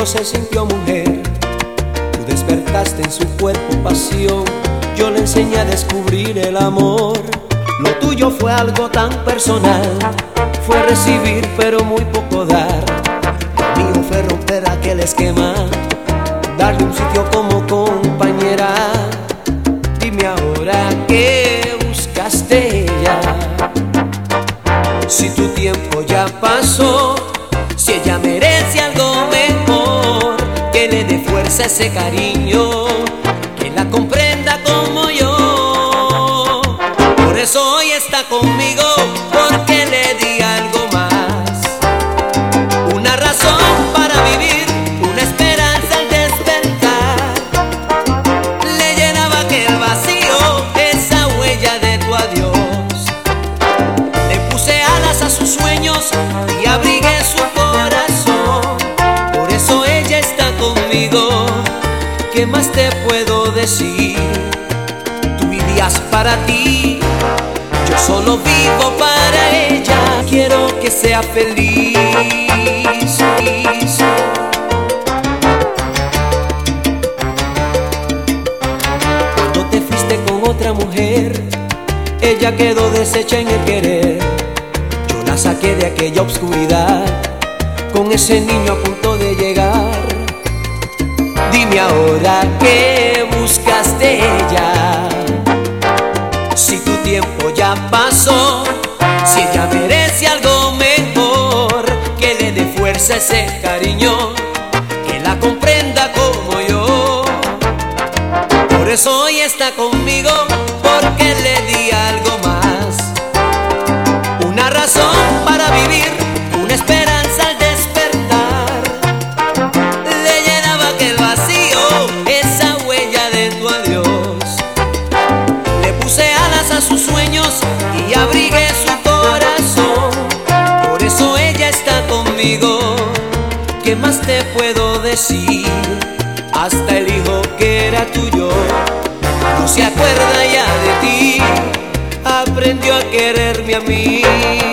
se sintió mujer. Tú despertaste en su cuerpo pasión, yo le enseñé a descubrir el amor. Lo tuyo fue algo tan personal, fue recibir pero muy poco dar. Lo mío fue romper aquel esquema, darle un sitio como compañera. Dime ahora qué buscaste ya, si tu tiempo ya pasó, si ella merece algo mejor, que le dé fuerza a ese cariño, que la comprenda como yo. Por eso hoy está conmigo, porque le di algo más, una razón para vivir, una esperanza al despertar. Le llenaba aquel vacío, esa huella de tu adiós. Le puse alas a sus sueños y abrigué su corazón. Por eso ella está conmigo, ¿qué más te puedo decir? Tú vivías para ti, yo solo vivo para ella. Quiero que sea feliz. Cuando te fuiste con otra mujer, ella quedó deshecha en el querer. Yo la saqué de aquella oscuridad, con ese niño a punto de llegar. Dime ahora qué buscas de ella, si tu tiempo ya pasó, si ella merece algo mejor, que le dé fuerza a ese cariño, que la comprenda como yo. Por eso hoy está conmigo, porque le di algo más, una razón para vivir, una esperanza al despertar. Le llenaba aquel vacío, esa huella de tu adiós. Le puse alas a sus sueños y abrigué su corazón. Por eso ella está conmigo, ¿qué más te puedo decir? Hasta el hijo que era tuyo no se acuerda ya de ti, aprendió a quererme a mí.